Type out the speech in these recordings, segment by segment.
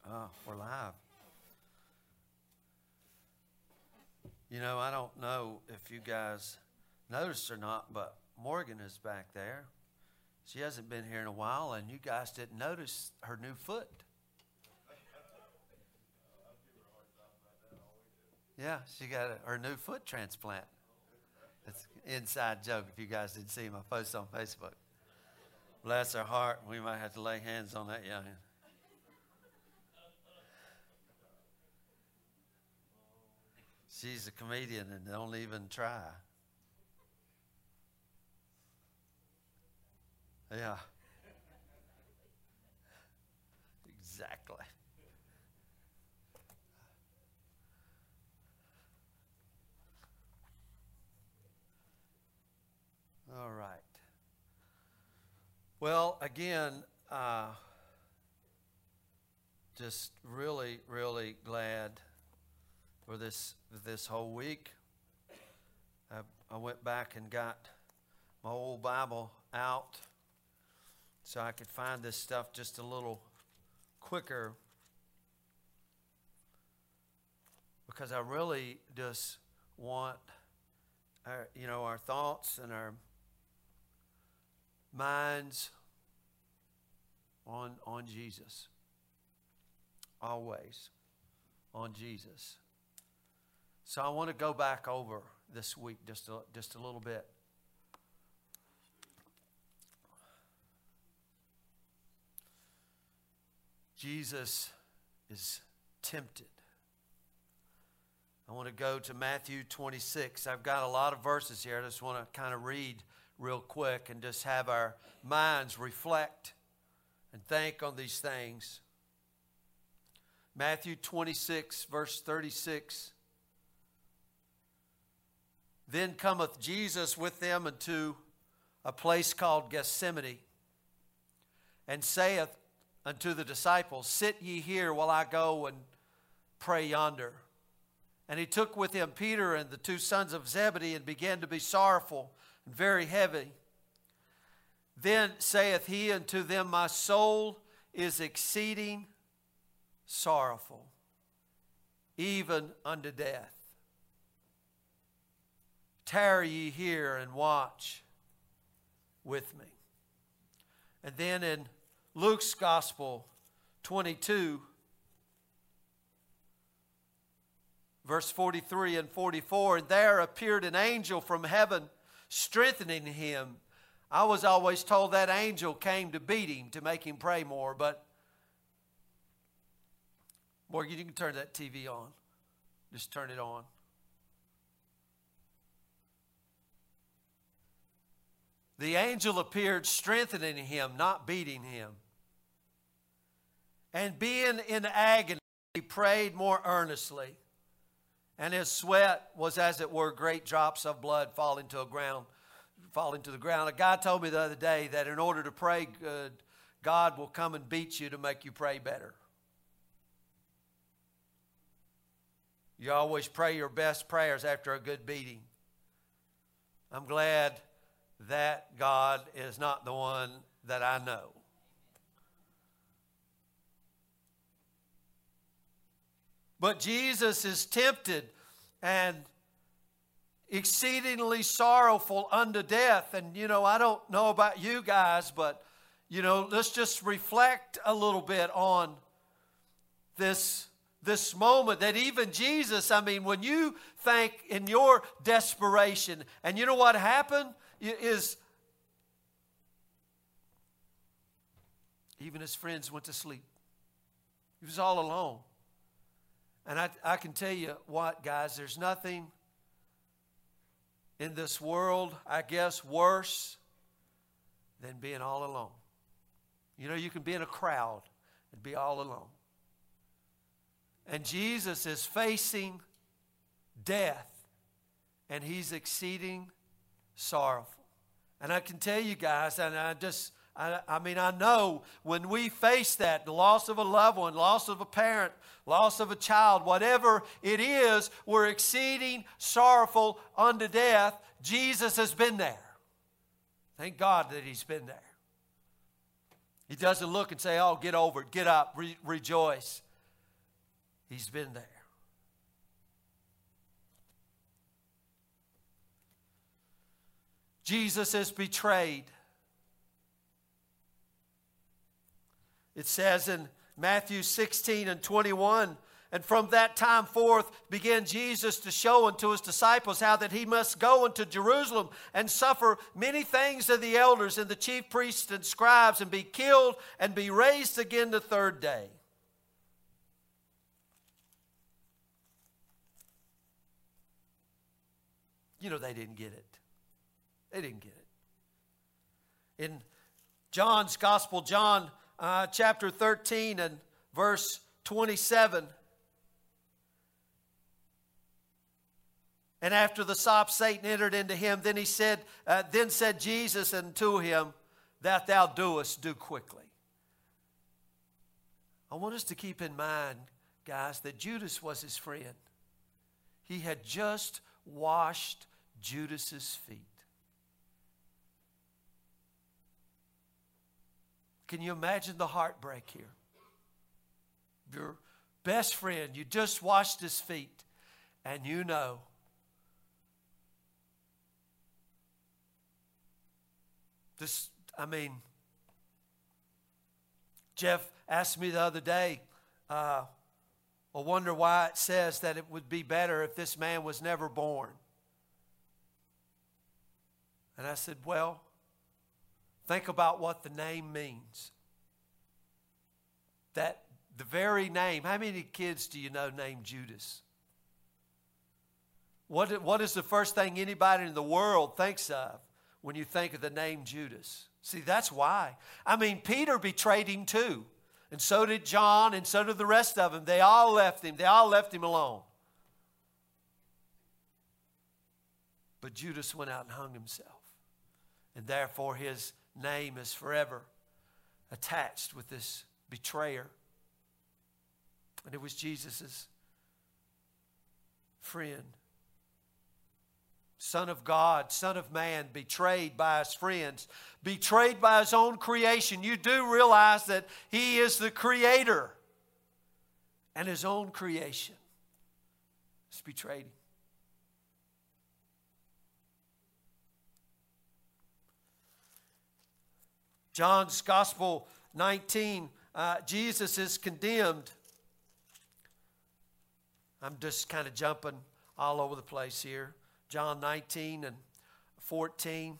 Oh, we're live. You know, I don't know if you guys noticed or not, but Morgan is back there. She hasn't been here in a while, and you guys didn't notice her new foot. Yeah, she got her new foot transplant. It's an inside joke if you guys didn't see my post on Facebook. Bless her heart. We might have to lay hands on that youngin'. She's a comedian and don't even try. Yeah. Exactly. All right. Well, again, just really, really glad for this whole week. I went back and got my old Bible out so I could find this stuff just a little quicker, because I really just want our thoughts and our minds on Jesus. Always on Jesus. So I want to go back over this week just a little bit. Jesus is tempted. I want to go to Matthew 26. I've got a lot of verses here. I just want to kind of read real quick and just have our minds reflect and think on these things. Matthew 26, verse 36. Then cometh Jesus with them unto a place called Gethsemane, and saith unto the disciples, Sit ye here while I go and pray yonder. And he took with him Peter and the two sons of Zebedee, and began to be sorrowful and very heavy. Then saith he unto them, My soul is exceeding sorrowful, even unto death. Tarry ye here and watch with me. And then in Luke's Gospel 22, verse 43 and 44, and there appeared an angel from heaven strengthening him. I was always told that angel came to beat him, to make him pray more, but Morgan, you can turn that TV on. Just turn it on. The angel appeared strengthening him, not beating him. And being in agony, he prayed more earnestly. And his sweat was as it were great drops of blood falling to the ground. A guy told me the other day that in order to pray good, God will come and beat you to make you pray better. You always pray your best prayers after a good beating. I'm glad that God is not the one that I know. But Jesus is tempted and exceedingly sorrowful unto death. And, I don't know about you guys, but, let's just reflect a little bit on this moment that even Jesus, when you think in your desperation, and you know what happened is even his friends went to sleep. He was all alone. And I can tell you what, guys, there's nothing in this world, I guess, worse than being all alone. You can be in a crowd and be all alone. And Jesus is facing death, and he's exceeding sorrowful. And I can tell you guys, and I know when we face that, the loss of a loved one, loss of a parent, loss of a child, whatever it is, we're exceeding sorrowful unto death. Jesus has been there. Thank God that he's been there. He doesn't look and say, oh, get over it, get up, rejoice. He's been there. Jesus is betrayed. It says in Matthew 16 and 21, and from that time forth began Jesus to show unto his disciples how that he must go into Jerusalem and suffer many things of the elders and the chief priests and scribes, and be killed and be raised again the third day. You know, they didn't get it. They didn't get it. In John's Gospel, John chapter 13 and verse 27, and after the sop, Satan entered into him. Then said Jesus unto him, that thou doest, do quickly. I want us to keep in mind, guys, that Judas was his friend. He had just washed Judas's feet. Can you imagine the heartbreak here? Your best friend, you just washed his feet, and you know this. I mean, Jeff asked me the other day, I wonder why it says that it would be better if this man was never born. And I said, well, think about what the name means. That the very name. How many kids do you know named Judas? What is the first thing anybody in the world thinks of when you think of the name Judas? See, that's why. I mean, Peter betrayed him too. And so did John, and so did the rest of them. They all left him. They all left him alone. But Judas went out and hung himself. And therefore his name is forever attached with this betrayer. And it was Jesus' friend. Son of God, Son of Man, betrayed by his friends, betrayed by his own creation. You do realize that he is the creator, and his own creation has betrayed him. John's Gospel 19, Jesus is condemned. I'm just kind of jumping all over the place here. John 19 and 14.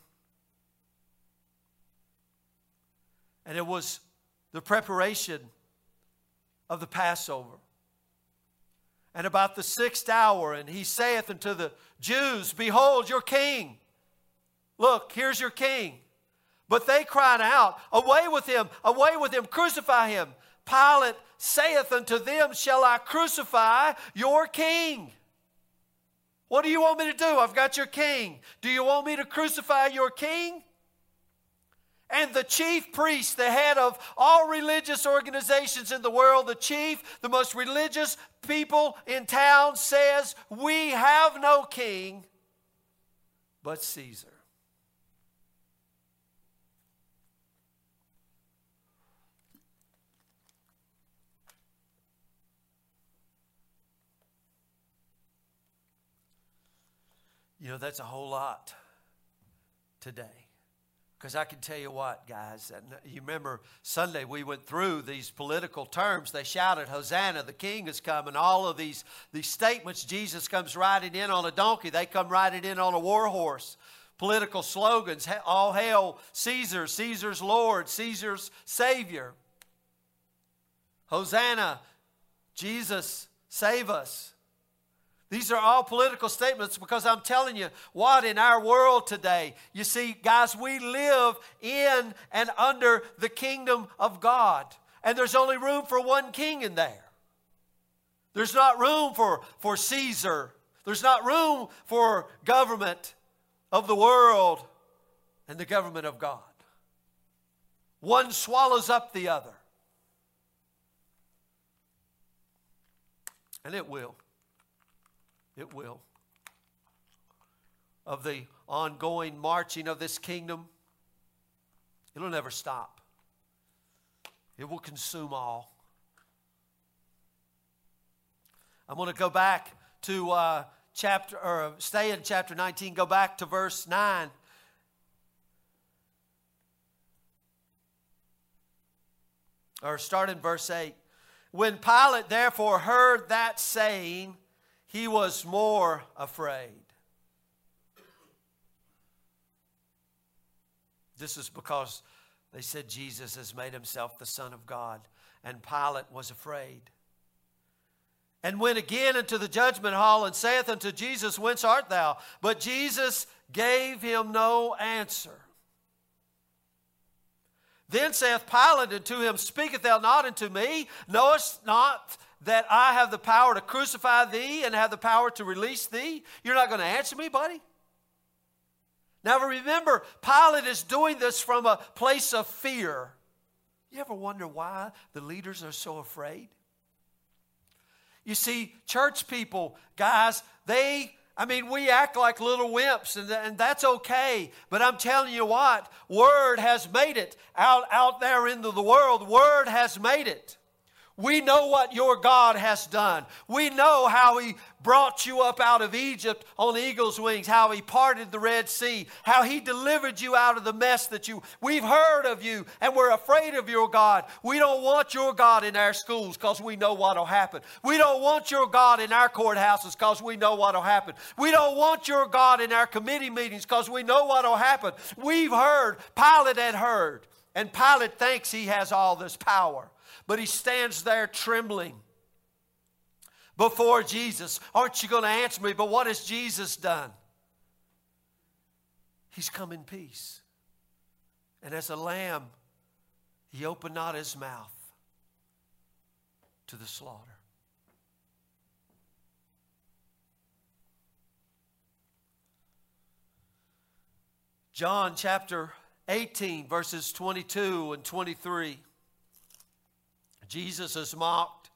And it was the preparation of the Passover. And about the 6th hour, and he saith unto the Jews, behold your king. Look, here's your king. But they cried out, away with him, crucify him. Pilate saith unto them, shall I crucify your king? What do you want me to do? I've got your king. Do you want me to crucify your king? And the chief priest, the head of all religious organizations in the world, the most religious people in town, says, we have no king but Caesar. You know, that's a whole lot today. Because I can tell you what, guys, you remember Sunday we went through these political terms. They shouted, Hosanna, the King is coming. All of these statements, Jesus comes riding in on a donkey. They come riding in on a war horse. Political slogans, all hail Caesar, Caesar's Lord, Caesar's Savior. Hosanna, Jesus, save us. These are all political statements because I'm telling you what, in our world today, you see, guys, we live in and under the kingdom of God. And there's only room for one king in there. There's not room for Caesar. There's not room for government of the world and the government of God. One swallows up the other. And it will. It will. Of the ongoing marching of this kingdom, it'll never stop. It will consume all. I'm going to go back to stay in chapter 19, go back to verse 9. Or start in verse 8. When Pilate therefore heard that saying, he was more afraid. This is because they said Jesus has made himself the Son of God, and Pilate was afraid. And went again into the judgment hall, and saith unto Jesus, Whence art thou? But Jesus gave him no answer. Then saith Pilate unto him, Speakest thou not unto me? Knowest not that I have the power to crucify thee, and have the power to release thee? You're not going to answer me, buddy? Now remember, Pilate is doing this from a place of fear. You ever wonder why the leaders are so afraid? You see, church people, guys, we act like little wimps, and that's okay. But I'm telling you what, word has made it. Out there into the world, word has made it. We know what your God has done. We know how He brought you up out of Egypt on eagle's wings, how He parted the Red Sea, how He delivered you out of the mess we've heard of you, and we're afraid of your God. We don't want your God in our schools because we know what will happen. We don't want your God in our courthouses because we know what will happen. We don't want your God in our committee meetings because we know what will happen. We've heard, Pilate had heard, and Pilate thinks he has all this power. But he stands there trembling before Jesus. Aren't you going to answer me? But what has Jesus done? He's come in peace. And as a lamb, He opened not His mouth to the slaughter. John chapter 18, verses 22 and 23. Jesus is mocked.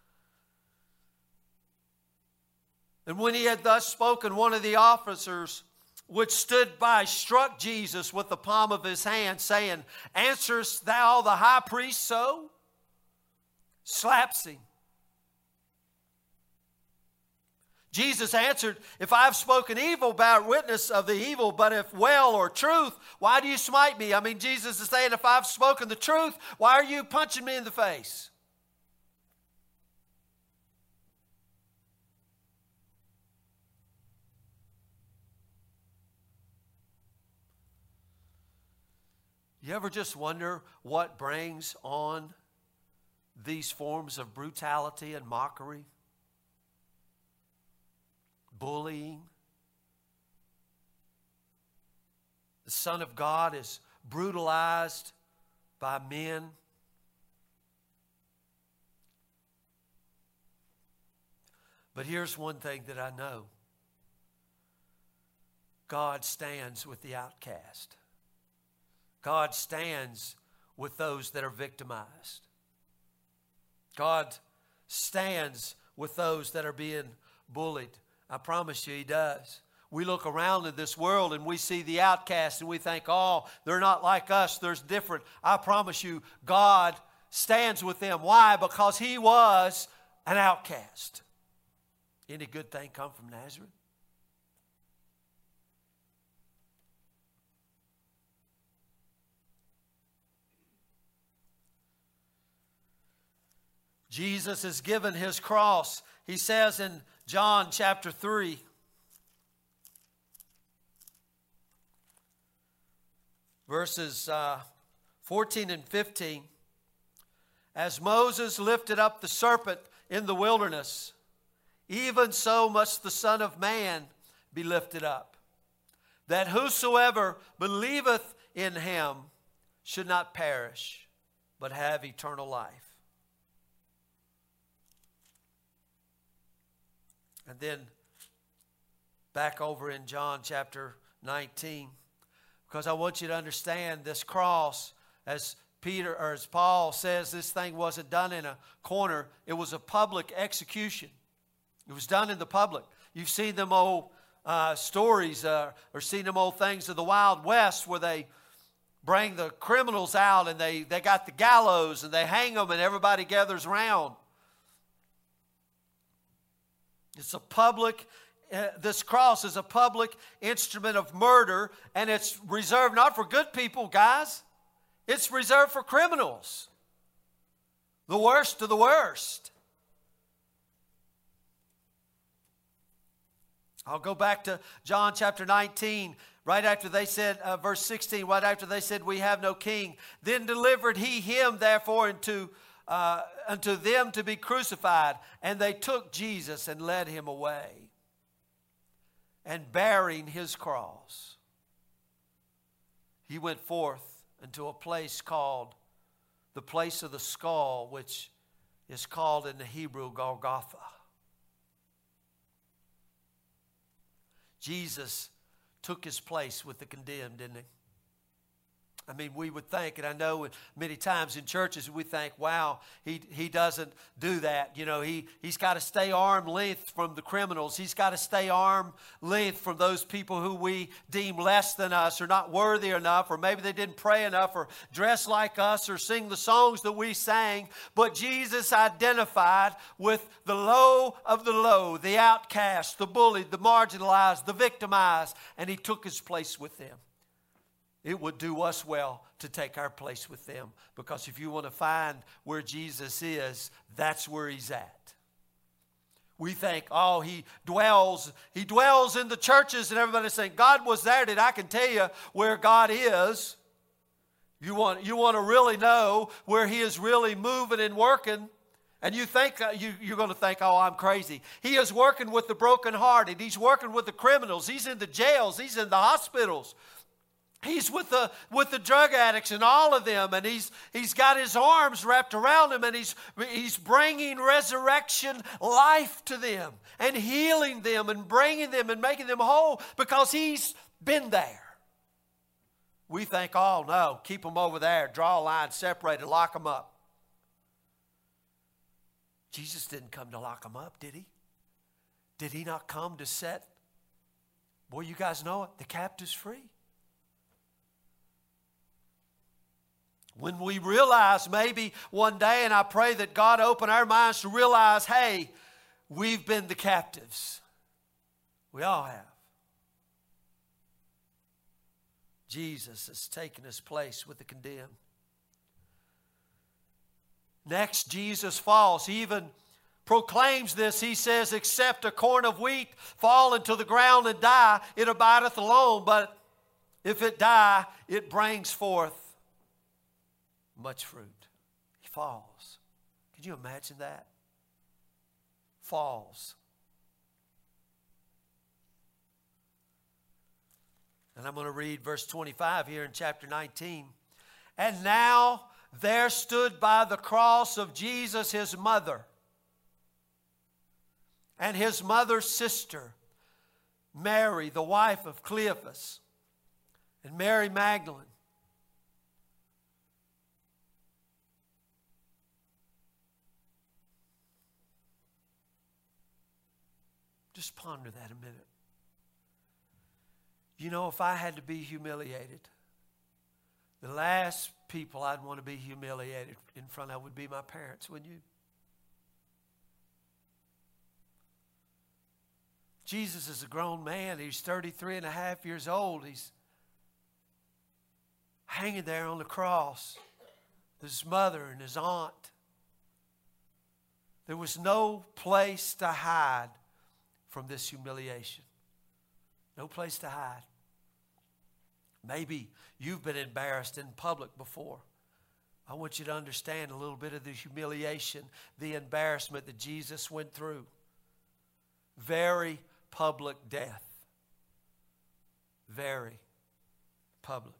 And when He had thus spoken, one of the officers which stood by struck Jesus with the palm of his hand, saying, Answerest thou the high priest so? Slaps him. Jesus answered, If I have spoken evil, bear witness of the evil, but if well or truth, why do you smite me? Jesus is saying, if I've spoken the truth, why are you punching me in the face? You ever just wonder what brings on these forms of brutality and mockery? Bullying. The Son of God is brutalized by men. But here's one thing that I know. God stands with the outcast. God stands with those that are victimized. God stands with those that are being bullied. I promise you He does. We look around in this world and we see the outcast and we think, oh, they're not like us, they're different. I promise you, God stands with them. Why? Because He was an outcast. Any good thing come from Nazareth? Jesus is given His cross. He says in John chapter 3, verses 14 and 15, as Moses lifted up the serpent in the wilderness, even so must the Son of Man be lifted up, that whosoever believeth in Him should not perish, but have eternal life. And then back over in John chapter 19, because I want you to understand this cross, as Paul says, this thing wasn't done in a corner. It was a public execution. It was done in the public. You've seen them old stories or seen them old things of the Wild West where they bring the criminals out and they got the gallows and they hang them and everybody gathers around. It's a public, this cross is a public instrument of murder, and it's reserved not for good people, guys. It's reserved for criminals. The worst of the worst. I'll go back to John chapter 19. Right after they said, verse 16, right after they said, we have no king. Then delivered he him, therefore, unto them to be crucified. And they took Jesus and led him away. And bearing his cross, he went forth into a place called the place of the skull, which is called in the Hebrew Golgotha. Jesus took his place with the condemned, didn't he? I mean, we would think, and I know many times in churches we think, wow, he doesn't do that. You know, he's got to stay arm's length from the criminals. He's got to stay arm's length from those people who we deem less than us or not worthy enough, or maybe they didn't pray enough or dress like us or sing the songs that we sang. But Jesus identified with the low of the low, the outcast, the bullied, the marginalized, the victimized, and he took his place with them. It would do us well to take our place with them, because if you want to find where Jesus is, that's where he's at. We think, oh, he dwells in the churches, and everybody's saying, God was there. Did I can tell you where God is. You want to really know where he is really moving and working. And you think you're going to think, oh, I'm crazy. He is working with the brokenhearted. He's working with the criminals. He's in the jails. He's in the hospitals. He's with the drug addicts and all of them, and he's got his arms wrapped around them, and he's bringing resurrection life to them and healing them and bringing them and making them whole because he's been there. We think, oh no, keep them over there, draw a line, separate it, lock them up. Jesus didn't come to lock them up, did he? Did he not come to set, boy, you guys know it, the captives free? When we realize maybe one day, and I pray that God open our minds to realize, hey, we've been the captives. We all have. Jesus has taken his place with the condemned. Next, Jesus falls. He even proclaims this. He says, except a corn of wheat fall into the ground and die, it abideth alone. But if it die, it brings forth much fruit. He falls. Can you imagine that? Falls. And I'm going to read verse 25 here in chapter 19. And now there stood by the cross of Jesus his mother and his mother's sister, Mary, the wife of Cleophas, and Mary Magdalene. Just ponder that a minute. You know, if I had to be humiliated, the last people I'd want to be humiliated in front of would be my parents, wouldn't you? Jesus is a grown man. He's 33 and a half years old. He's hanging there on the cross with his mother and his aunt. There was no place to hide from this humiliation. No place to hide. Maybe you've been embarrassed in public before. I want you to understand a little bit of the humiliation, the embarrassment that Jesus went through. Very public death. Very public.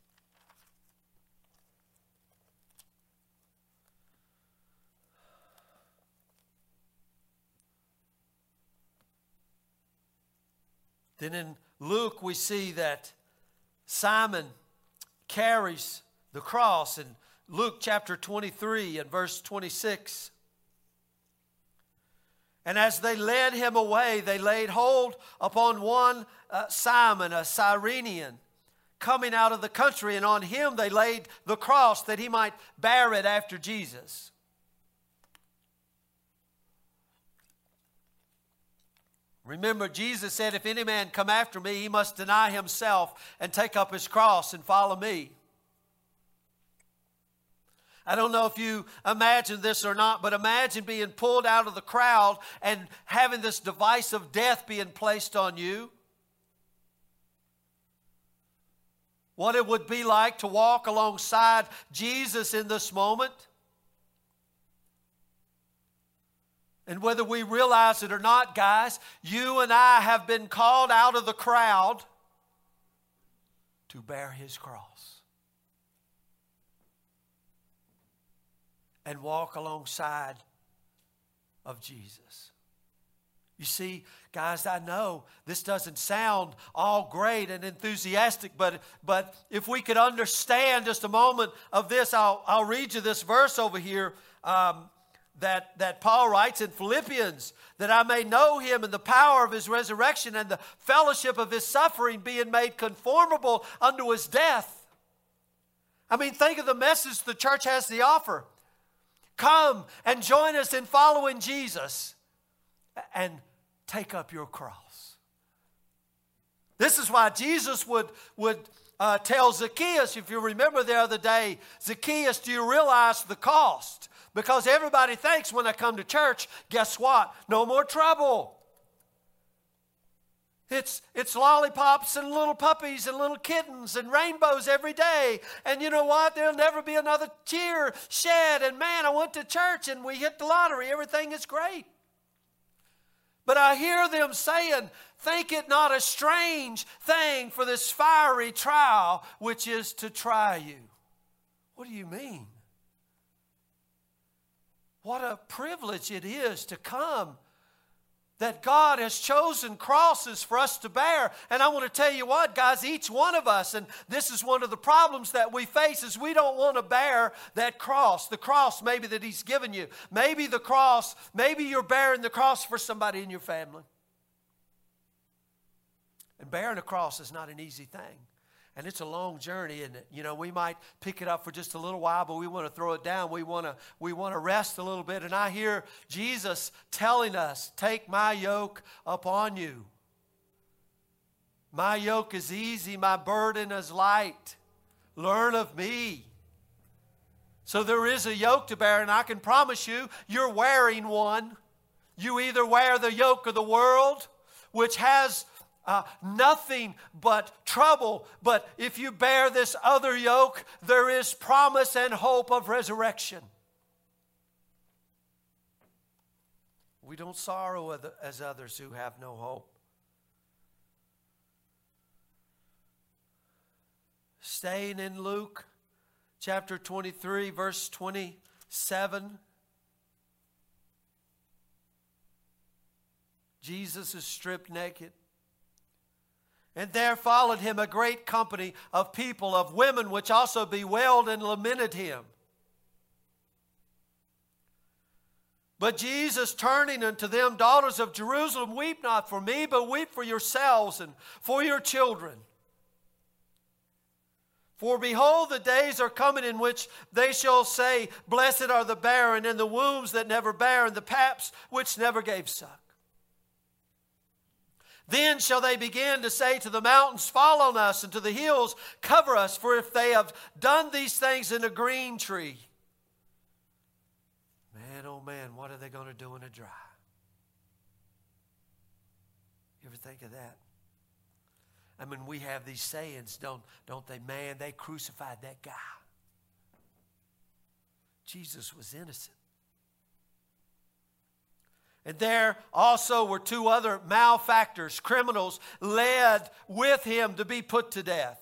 Then in Luke we see that Simon carries the cross in Luke chapter 23 and verse 26. And as they led him away, they laid hold upon one Simon, a Cyrenian, coming out of the country, and on him they laid the cross that he might bear it after Jesus. Remember, Jesus said, if any man come after me, he must deny himself and take up his cross and follow me. I don't know if you imagine this or not, but imagine being pulled out of the crowd and having this device of death being placed on you. What it would be like to walk alongside Jesus in this moment. And whether we realize it or not, guys, you and I have been called out of the crowd to bear his cross. And walk alongside of Jesus. You see, guys, I know this doesn't sound all great and enthusiastic, but if we could understand just a moment of this, I'll read you this verse over here that Paul writes in Philippians, that I may know him and the power of his resurrection and the fellowship of his suffering, being made conformable unto his death. I mean, think of the message the church has to offer. Come and join us in following Jesus and take up your cross. This is why Jesus would tell Zacchaeus, if you remember the other day, Zacchaeus, do you realize the cost? Because everybody thinks when I come to church, guess what? No more trouble. It's lollipops and little puppies and little kittens and rainbows every day. And you know what? There'll never be another tear shed. And man, I went to church and we hit the lottery. Everything is great. But I hear them saying, think it not a strange thing for this fiery trial, which is to try you. What do you mean? What a privilege it is to come, that God has chosen crosses for us to bear. And I want to tell you what, guys, each one of us, and this is one of the problems that we face, is we don't want to bear that cross. The cross maybe that he's given you. Maybe the cross, maybe you're bearing the cross for somebody in your family. And bearing a cross is not an easy thing. And it's a long journey, isn't it? You know, we might pick it up for just a little while, but we want to throw it down. We want to rest a little bit. And I hear Jesus telling us, take my yoke upon you. My yoke is easy, my burden is light. Learn of me. So there is a yoke to bear, and I can promise you, you're wearing one. You either wear the yoke of the world, which has nothing but trouble. But if you bear this other yoke, there is promise and hope of resurrection. We don't sorrow as others who have no hope. Staying in Luke chapter 23, verse 27. Jesus is stripped naked. And there followed him a great company of people, of women, which also bewailed and lamented him. But Jesus, turning unto them, daughters of Jerusalem, weep not for me, but weep for yourselves and for your children. For behold, the days are coming in which they shall say, blessed are the barren, and the wombs that never bare, and the paps which never gave suck. Then shall they begin to say to the mountains, fall on us, and to the hills, cover us. For if they have done these things in a green tree, man, oh man, what are they going to do in a dry? You ever think of that? I mean, we have these sayings, don't they? Man, they crucified that guy. Jesus was innocent. And there also were two other malefactors, criminals, led with him to be put to death.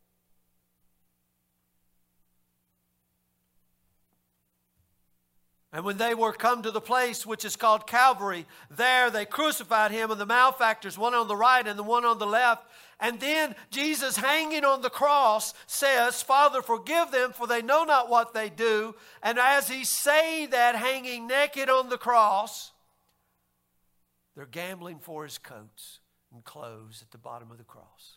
And when they were come to the place which is called Calvary, there they crucified him and the malefactors, one on the right and the one on the left. And then Jesus, hanging on the cross, says, Father, forgive them, for they know not what they do. And as he's saying that, hanging naked on the cross, they're gambling for his coats and clothes at the bottom of the cross.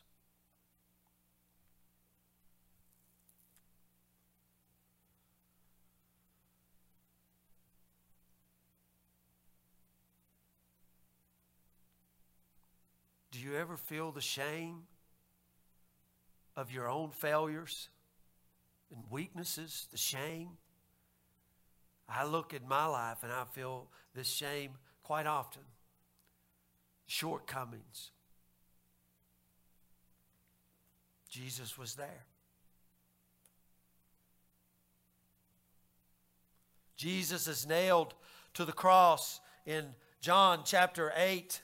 you ever feel the shame of your own failures and weaknesses, the shame? I look at my life and I feel this shame quite often. Shortcomings. Jesus was there. Jesus is nailed to the cross in John chapter 8.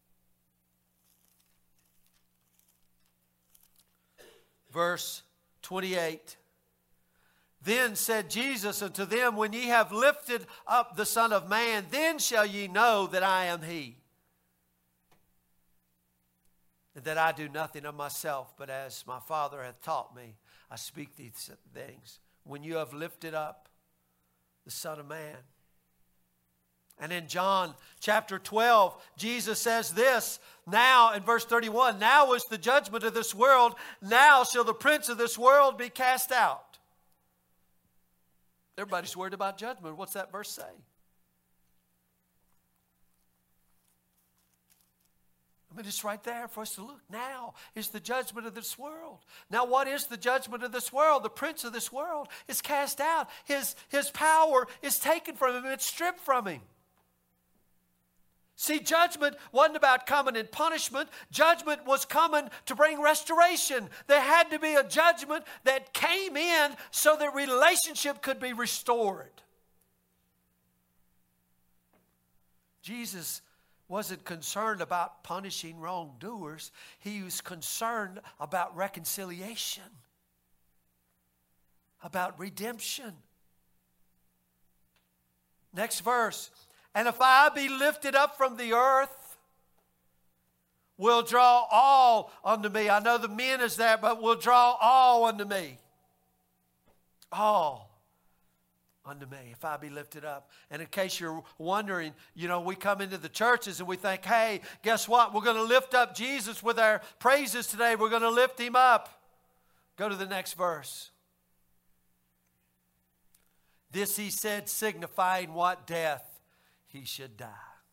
Verse 28. Then said Jesus unto them, when ye have lifted up the Son of Man, then shall ye know that I am He, and that I do nothing of myself, but as my Father hath taught me, I speak these things. When you have lifted up the Son of Man. And in John chapter 12, Jesus says this, now in verse 31, now is the judgment of this world, now shall the prince of this world be cast out. Everybody's worried about judgment. What's that verse say? I mean, it's right there for us to look. Now is the judgment of this world. Now, what is the judgment of this world? The prince of this world is cast out. His power is taken from him. It's stripped from him. See, judgment wasn't about coming in punishment. Judgment was coming to bring restoration. There had to be a judgment that came in so that relationship could be restored. Jesus wasn't concerned about punishing wrongdoers. He was concerned about reconciliation, about redemption. Next verse. And if I be lifted up from the earth, will draw all unto me. I know the men is there, but will draw all unto me. All unto me, if I be lifted up. And in case you're wondering, we come into the churches and we think, hey, guess what? We're going to lift up Jesus with our praises today. We're going to lift Him up. Go to the next verse. This He said, signifying what death He should die.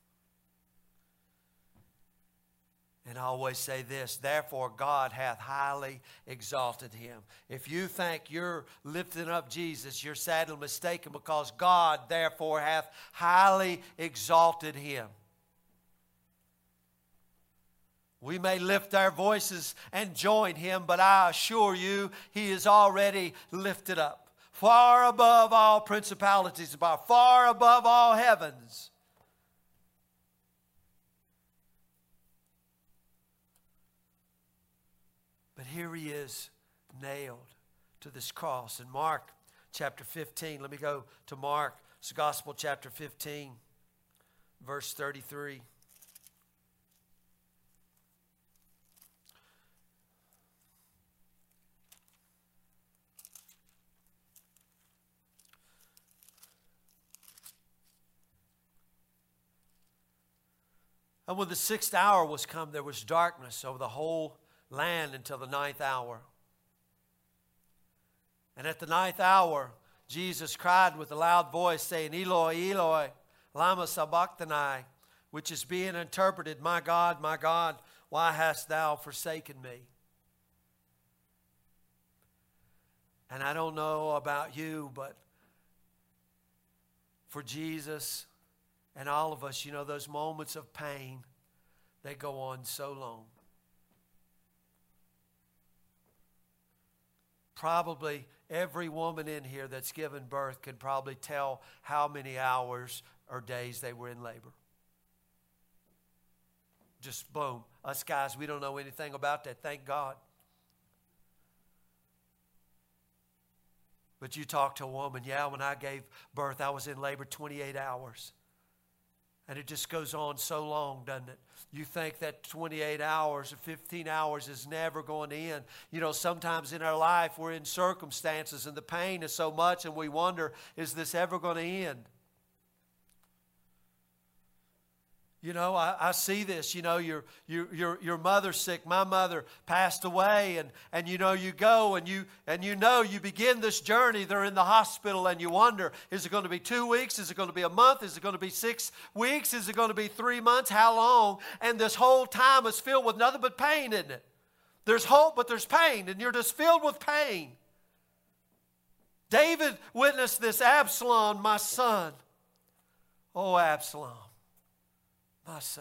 And I always say this, therefore God hath highly exalted Him. If you think you're lifting up Jesus, you're sadly mistaken, because God therefore hath highly exalted Him. We may lift our voices and join Him, but I assure you He is already lifted up. Far above all principalities, far above all heavens. But here He is, nailed to this cross. In Mark chapter 15, let me go to Mark's Gospel chapter 15, verse 33. And when the 6th hour was come, there was darkness over the whole land until the 9th hour. And at the 9th hour, Jesus cried with a loud voice, saying, Eloi, Eloi, lama sabachthani, which is being interpreted, my God, why hast thou forsaken me? And I don't know about you, but for Jesus and all of us, those moments of pain, they go on so long. Probably every woman in here that's given birth can probably tell how many hours or days they were in labor. Just boom. Us guys, we don't know anything about that, thank God. But you talk to a woman, when I gave birth, I was in labor 28 hours. And it just goes on so long, doesn't it? You think that 28 hours or 15 hours is never going to end. Sometimes in our life we're in circumstances and the pain is so much and we wonder, is this ever going to end? You know, I see this. You know, your mother's sick. My mother passed away, and you know, you go and you begin this journey. They're in the hospital, and you wonder: is it going to be 2 weeks? Is it going to be a month? Is it going to be 6 weeks? Is it going to be 3 months? How long? And this whole time is filled with nothing but pain, isn't it? There's hope, but there's pain, and you're just filled with pain. David witnessed this. Absalom, my son. Oh, Absalom, my son.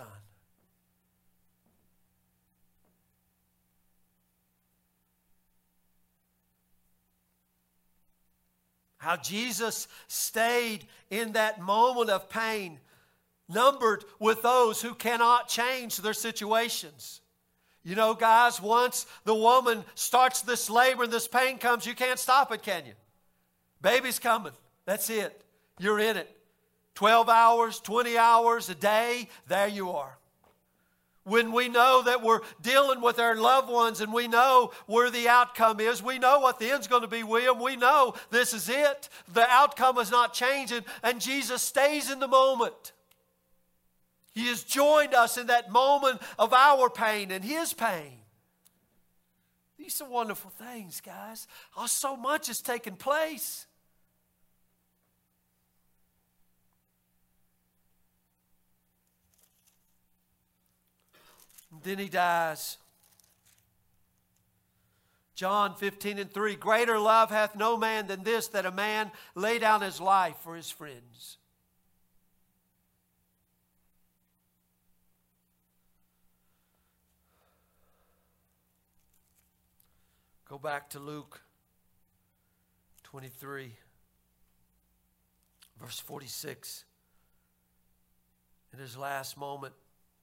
How Jesus stayed in that moment of pain, numbered with those who cannot change their situations. You know, guys, once the woman starts this labor and this pain comes, you can't stop it, can you? Baby's coming. That's it. You're in it. 12 hours, 20 hours a day, there you are. When we know that we're dealing with our loved ones and we know where the outcome is, we know what the end's going to be, William. We know this is it. The outcome is not changing, and Jesus stays in the moment. He has joined us in that moment of our pain and His pain. These are wonderful things, guys. Oh, so much has taken place. Then He dies. John 15:3, greater love hath no man than this, that a man lay down his life for his friends. Go back to Luke 23, verse 46. In His last moment,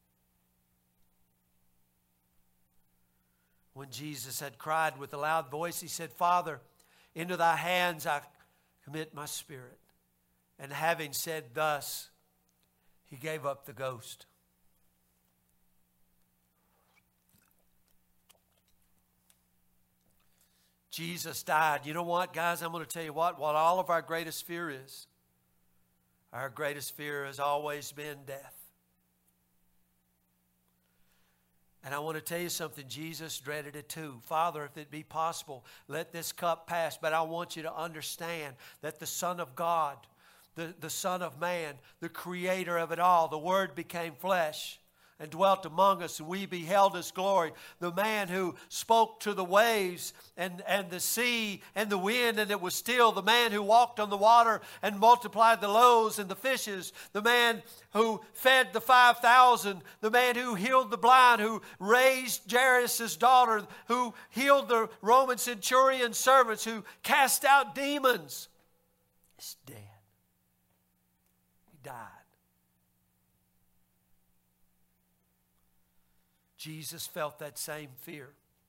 when Jesus had cried with a loud voice, He said, Father, into Thy hands I commit my spirit. And having said thus, He gave up the ghost. Jesus died. You know what, guys? I'm going to tell you what all of our greatest fear is. Our greatest fear has always been death. And I want to tell you something. Jesus dreaded it too. Father, if it be possible, let this cup pass. But I want you to understand that the Son of God, the Son of Man, the Creator of it all, the Word became flesh and dwelt among us, and we beheld His glory. The man who spoke to the waves and the sea and the wind, and it was still. The man who walked on the water and multiplied the loaves and the fishes. The man who fed the 5,000. The man who healed the blind, who raised Jairus' daughter, who healed the Roman centurion's servants, who cast out demons, is dead. He died. Jesus felt that same fear.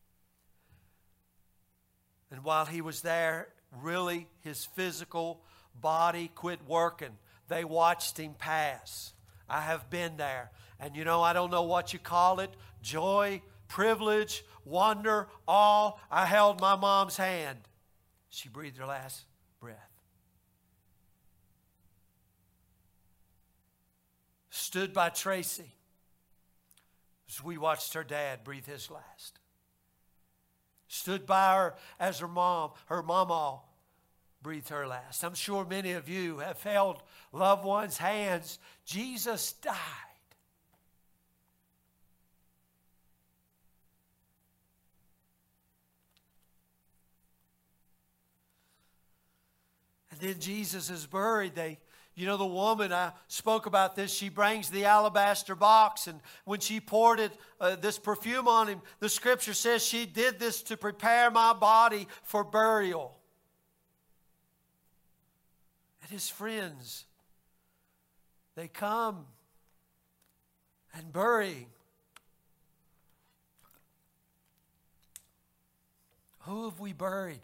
And while He was there, really His physical body quit working. They watched Him pass. I have been there. And you know, I don't know what you call it. Joy, privilege, wonder, awe. I held my mom's hand. She breathed her last breath. Stood by Tracy as we watched her dad breathe his last. Stood by her as her mama breathed her last. I'm sure many of you have held loved ones' hands. Jesus died. And then Jesus is buried. You know, the woman, I spoke about this, she brings the alabaster box, and when she poured this perfume on Him, the Scripture says she did this to prepare my body for burial. And His friends, they come and bury Him. Who have we buried?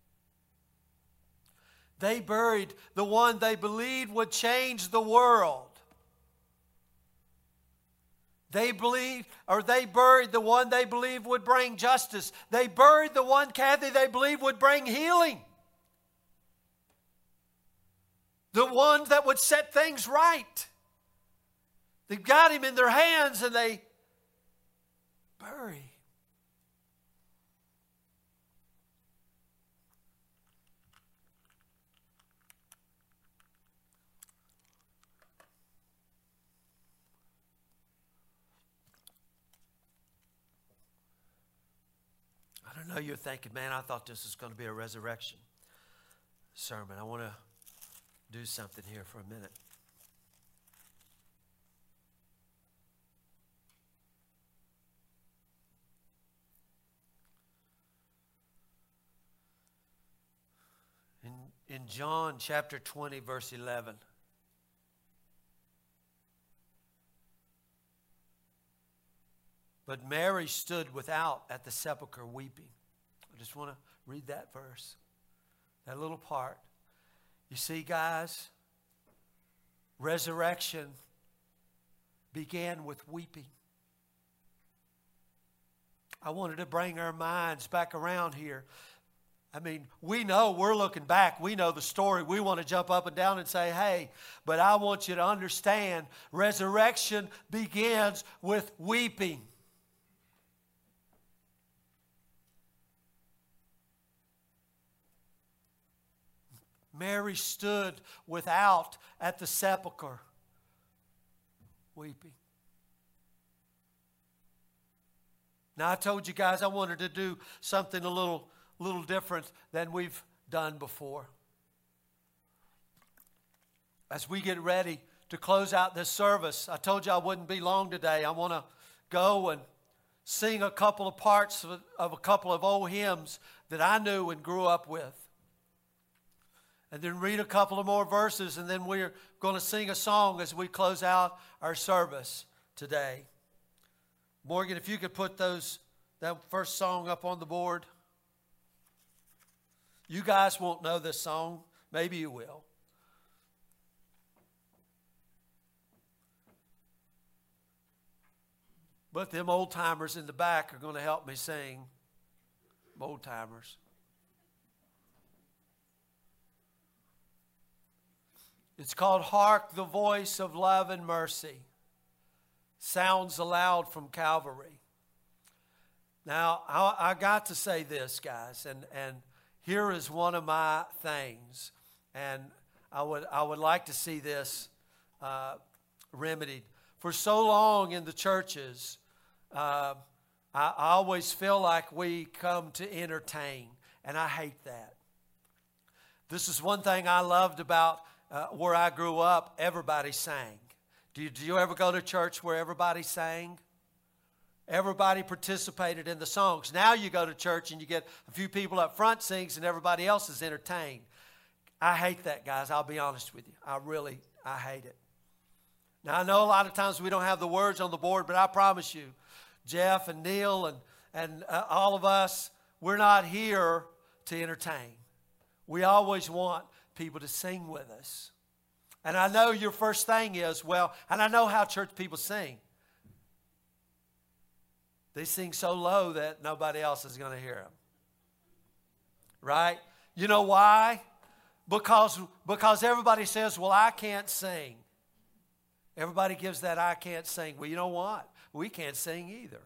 They buried the one they believed would change the world. They buried the one they believed would bring justice. They buried the one, Kathy, they believed would bring healing. The one that would set things right. They've got him in their hands and they bury. I know you're thinking, man, I thought this was going to be a resurrection sermon. I want to do something here for a minute. In John chapter 20, verse 11. But Mary stood without at the sepulchre weeping. I just want to read that verse, that little part. You see, guys, resurrection began with weeping. I wanted to bring our minds back around here. I mean, we know, we're looking back. We know the story. We want to jump up and down and say, hey, but I want you to understand, resurrection begins with weeping. Mary stood without at the sepulchre, weeping. Now, I told you guys I wanted to do something a little different than we've done before. As we get ready to close out this service, I told you I wouldn't be long today. I want to go and sing a couple of parts of a couple of old hymns that I knew and grew up with. And then read a couple of more verses, and then we're going to sing a song as we close out our service today. Morgan, if you could put that first song up on the board. You guys won't know this song. Maybe you will. But them old timers in the back are going to help me sing. Old timers. It's called Hark the Voice of Love and Mercy. Sounds aloud from Calvary. Now, I got to say this, guys, and here is one of my things, and I would like to see this remedied. For so long in the churches, I always feel like we come to entertain, and I hate that. This is one thing I loved about where I grew up. Everybody sang. Do you ever go to church where everybody sang? Everybody participated in the songs. Now you go to church and you get a few people up front sings and everybody else is entertained. I hate that, guys. I'll be honest with you. I hate it. Now, I know a lot of times we don't have the words on the board, but I promise you, Jeff and Neil and all of us, we're not here to entertain. We always want people to sing with us. And I know your first thing is, well, and I know how church people sing. They sing so low that nobody else is going to hear them. Right? You know why? Because everybody says, well, I can't sing. Everybody gives that I can't sing. Well, you know what? We can't sing either.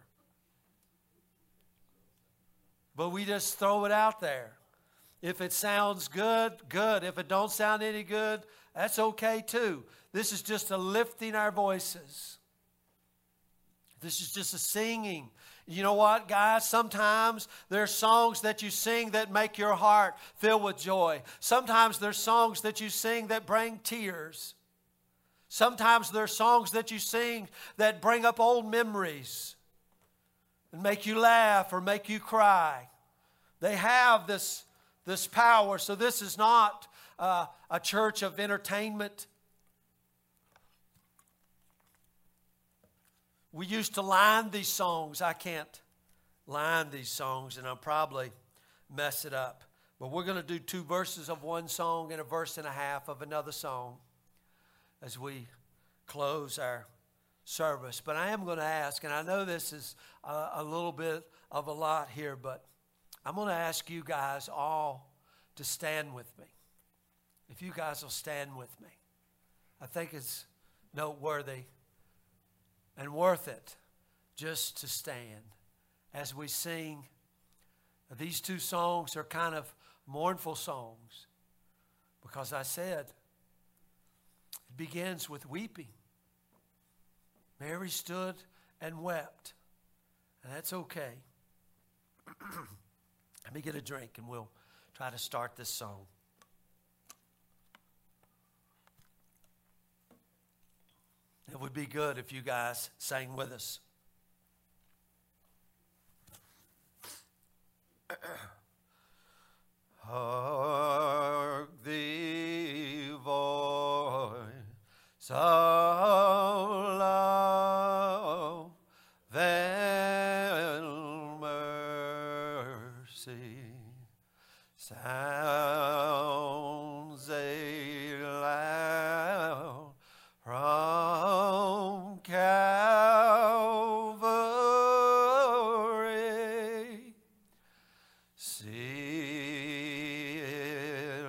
But we just throw it out there. If it sounds good, good. If it don't sound any good, that's okay too. This is just a lifting our voices. This is just a singing. You know what, guys? Sometimes there's songs that you sing that make your heart fill with joy. Sometimes there's songs that you sing that bring tears. Sometimes there's songs that you sing that bring up old memories and make you laugh or make you cry. They have this power. So this is not a church of entertainment. We used to line these songs. I can't line these songs, and I'll probably mess it up. But we're going to do 2 verses of one song and a verse and a half of another song as we close our service. But I am going to ask, and I know this is a little bit of a lot here, but I'm going to ask you guys all to stand with me. If you guys will stand with me. I think it's noteworthy and worth it just to stand as we sing. These two songs are kind of mournful songs because I said it begins with weeping. Mary stood and wept, and that's okay. Let me get a drink and we'll try to start this song. It would be good if you guys sang with us. Hark the voice of love and mercy sounds a loud from Calvary. See, it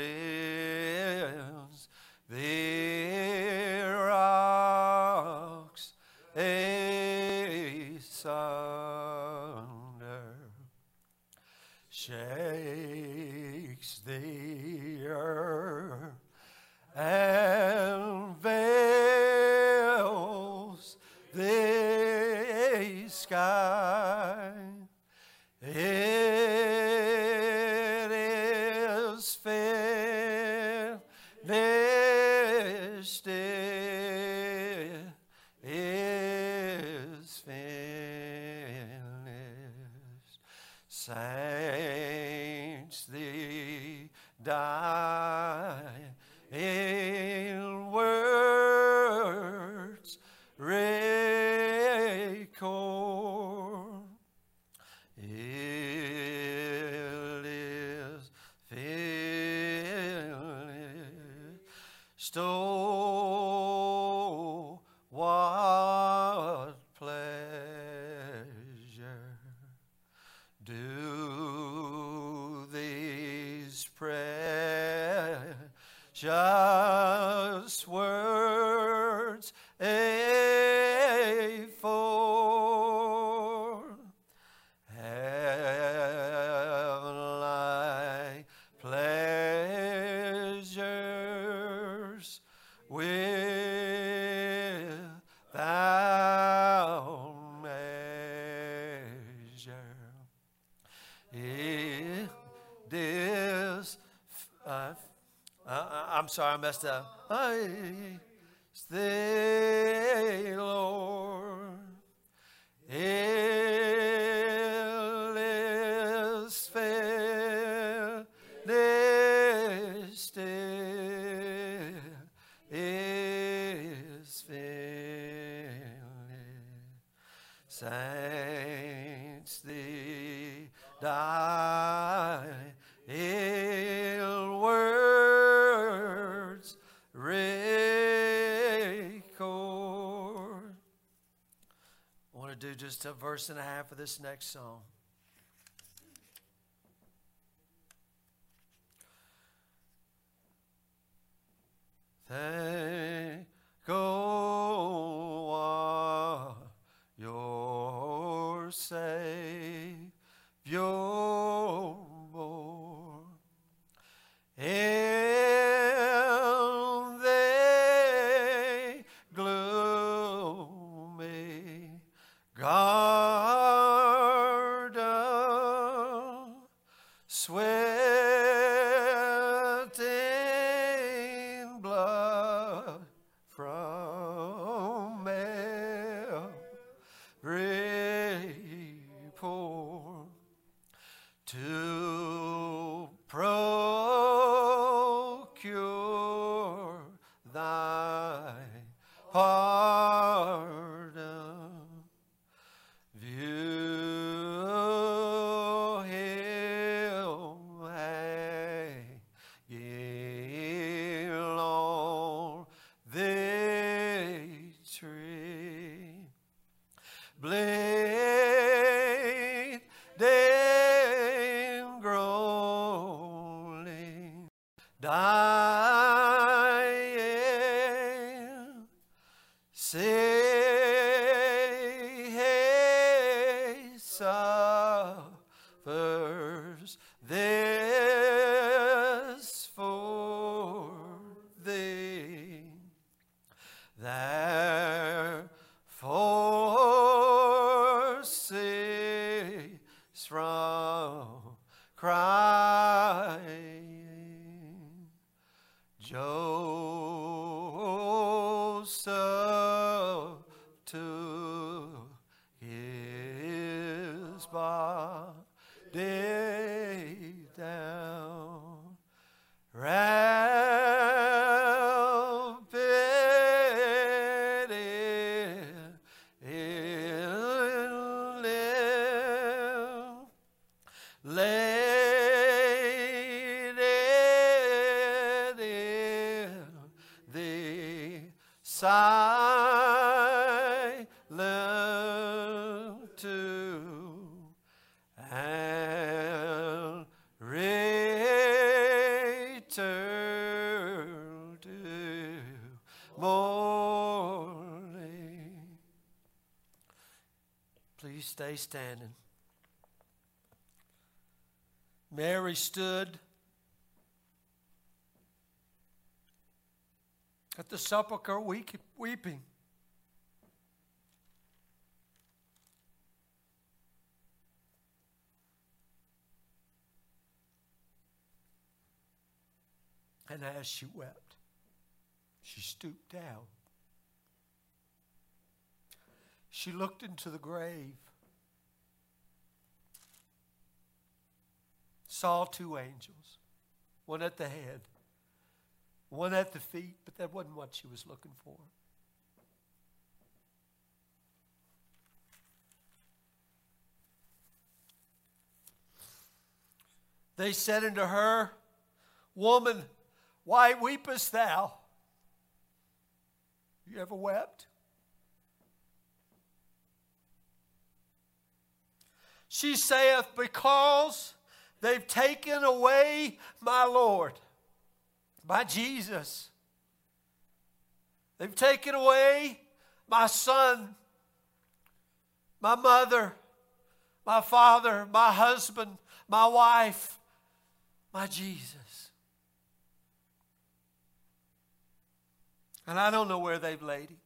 rends the rocks asunder, shakes the earth and veils the sky. It is finished. It is finished. Saints, the dying words record. It is finished. Oh, what pleasure do these precious words afford. Heavenly pleasures without measure. It is, I'm sorry, I messed up. Stay, Lord. It is finished. It is finished. Saints, the dying words record. I want to do just a verse and a half of this next song. Thank God your Savior born. In the gloomy garden, sweating blood from every pore, to procure thy pardon. View him hanging on the tree, bleeding and groaning, dying, sick this for thee. Therefore cease from crying. Joseph took his body down, wrapped it in linen, laid it in the silent tomb, and returned to morning. Please stay standing. Mary stood at the sepulchre weeping. And as she wept, she stooped down. She looked into the grave, saw two angels, one at the head, one at the feet, but that wasn't what she was looking for. They said unto her, Woman, why weepest thou? You ever wept? She saith, Because they've taken away my Lord, my Jesus. They've taken away my son, my mother, my father, my husband, my wife, my Jesus. And I don't know where they've laid him.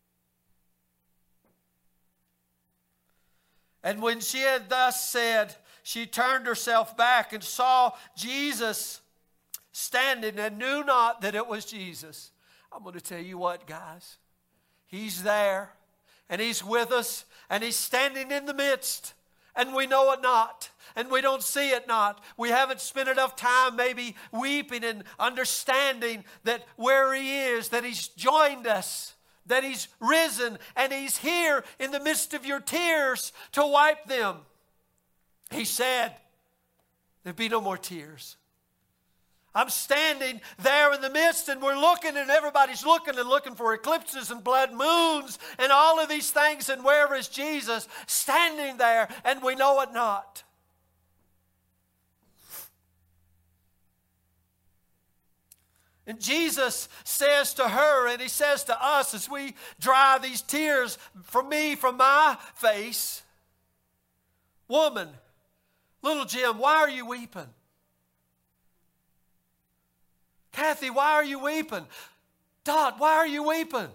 And when she had thus said, she turned herself back and saw Jesus standing and knew not that it was Jesus. I'm going to tell you what, guys. He's there, and He's with us, and He's standing in the midst, and we know it not, and we don't see it not. We haven't spent enough time maybe weeping and understanding that where He is, that He's joined us, that He's risen, and He's here in the midst of your tears to wipe them. He said, there'd be no more tears. I'm standing there in the midst, and we're looking, and everybody's looking and looking for eclipses and blood moons and all of these things, and where is Jesus? Standing there, and we know it not. And Jesus says to her, and He says to us as we dry these tears from me, from my face, Woman, little Jim, why are you weeping? Kathy, why are you weeping? Dot, why are you weeping?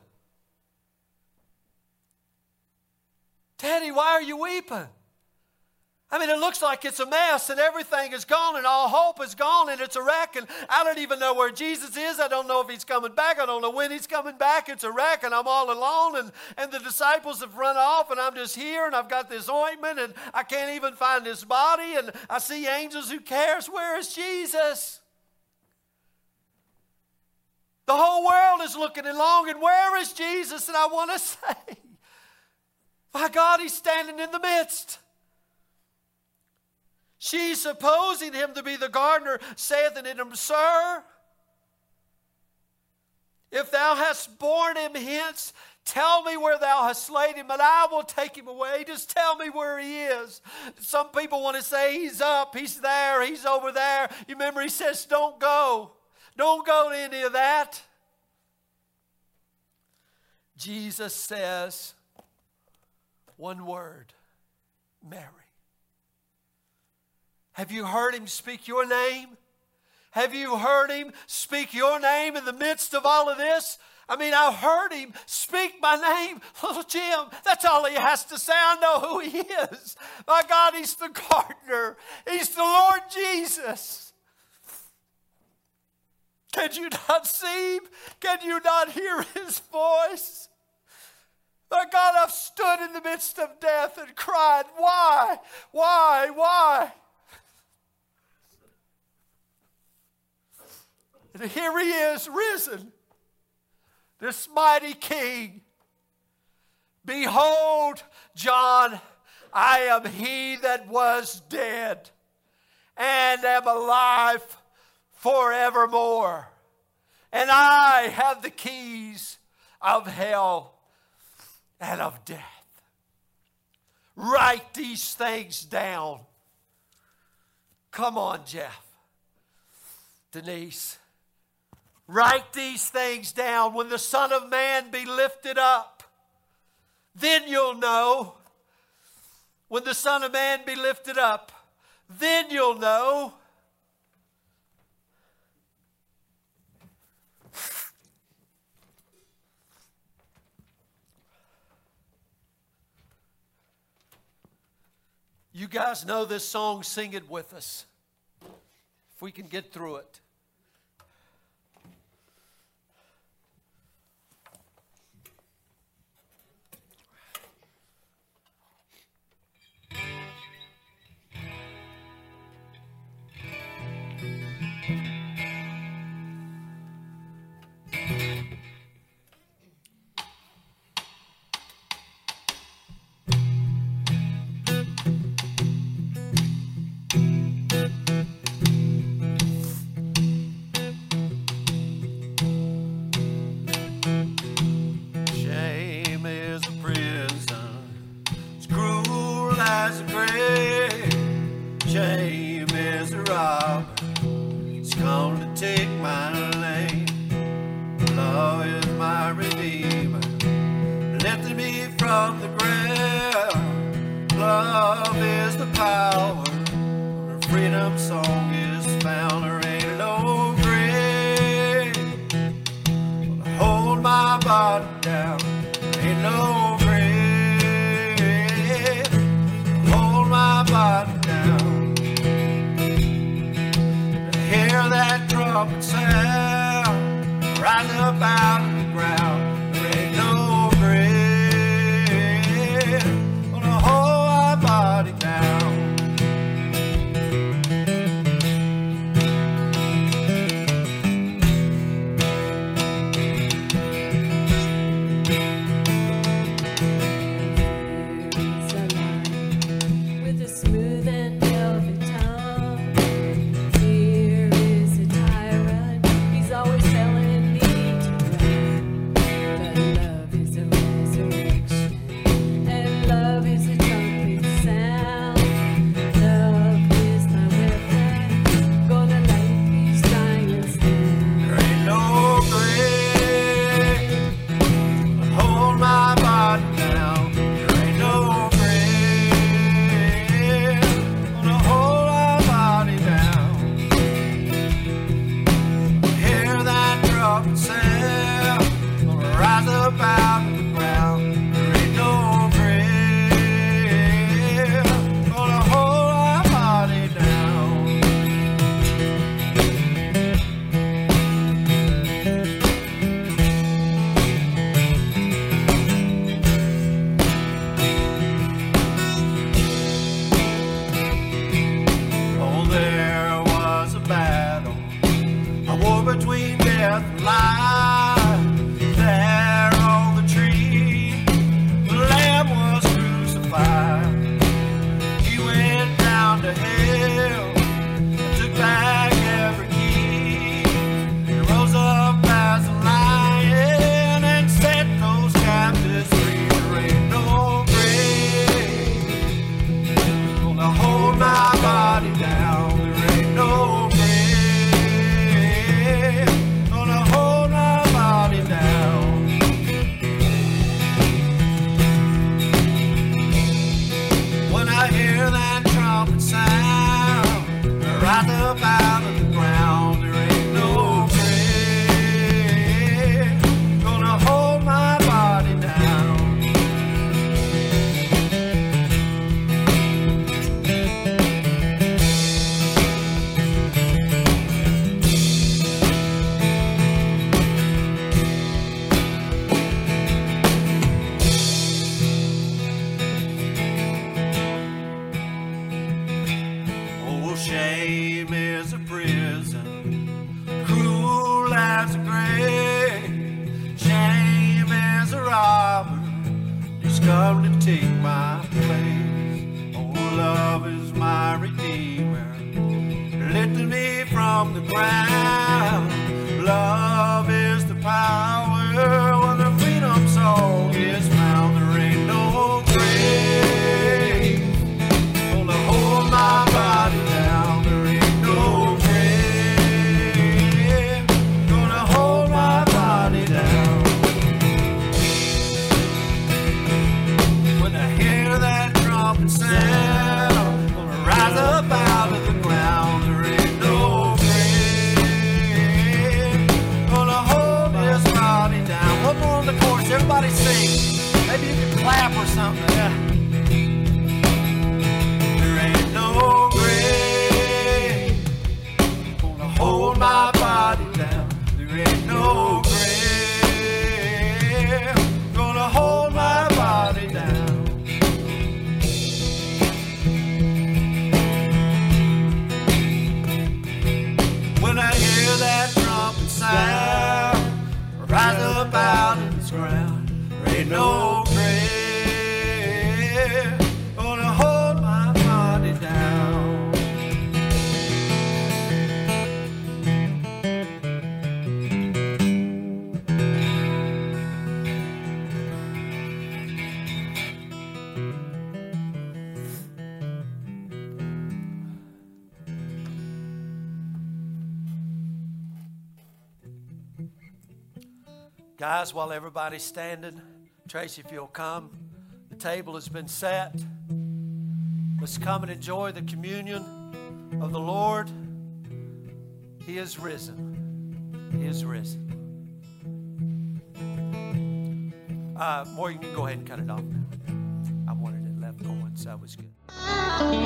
Teddy, why are you weeping? I mean, it looks like it's a mess and everything is gone and all hope is gone and it's a wreck and I don't even know where Jesus is. I don't know if He's coming back. I don't know when He's coming back. It's a wreck and I'm all alone and the disciples have run off and I'm just here and I've got this ointment and I can't even find this body and I see angels. Who cares? Where is Jesus? The whole world is looking and longing. Where is Jesus? And I want to say, my God, He's standing in the midst. She, supposing Him to be the gardener, saith unto Him, Sir, if thou hast borne him hence, tell me where thou hast laid him, and I will take him away. Just tell me where he is. Some people want to say he's up, he's there, he's over there. You remember He says, don't go. Don't go to any of that. Jesus says one word, Mary. Have you heard him speak your name? Have you heard him speak your name in the midst of all of this? I mean, I've heard him speak my name. Little Jim, that's all he has to say. I know who he is. My God, he's the gardener. He's the Lord Jesus. Can you not see him? Can you not hear his voice? My God, I've stood in the midst of death and cried, why? Why? Why? And here he is, risen, this mighty King. Behold, John, I am he that was dead and am alive forevermore. And I have the keys of hell and of death. Write these things down. Come on, Jeff. Denise. Write these things down. When the Son of Man be lifted up, then you'll know. When the Son of Man be lifted up, then you'll know. You guys know this song, sing it with us. If we can get through it. Here is a tyrant, he's always telling me to run. up out of the ground. There ain't no grave gonna hold my body down. Shame is a prison, cruel as a grave. Shame is a robber who's come to take my place. Oh, love is my redeemer, lifting me from the ground. Love is the power when the freedom song is found. There ain't no grave gonna hold my body down. Everybody sing. Maybe you can clap or something. Yeah. There ain't no grave gonna hold my body down. There ain't no grave gonna hold my body down. When I hear that trumpet sound, rise up out of this ground. There ain't no grave gonna hold my body down. Guys, while everybody's standing, Tracy, if you'll come, the table has been set. Let's come and enjoy the communion of the Lord. He is risen. He is risen. Morgan, you can go ahead and cut it off now. I wanted it left going, so that was good.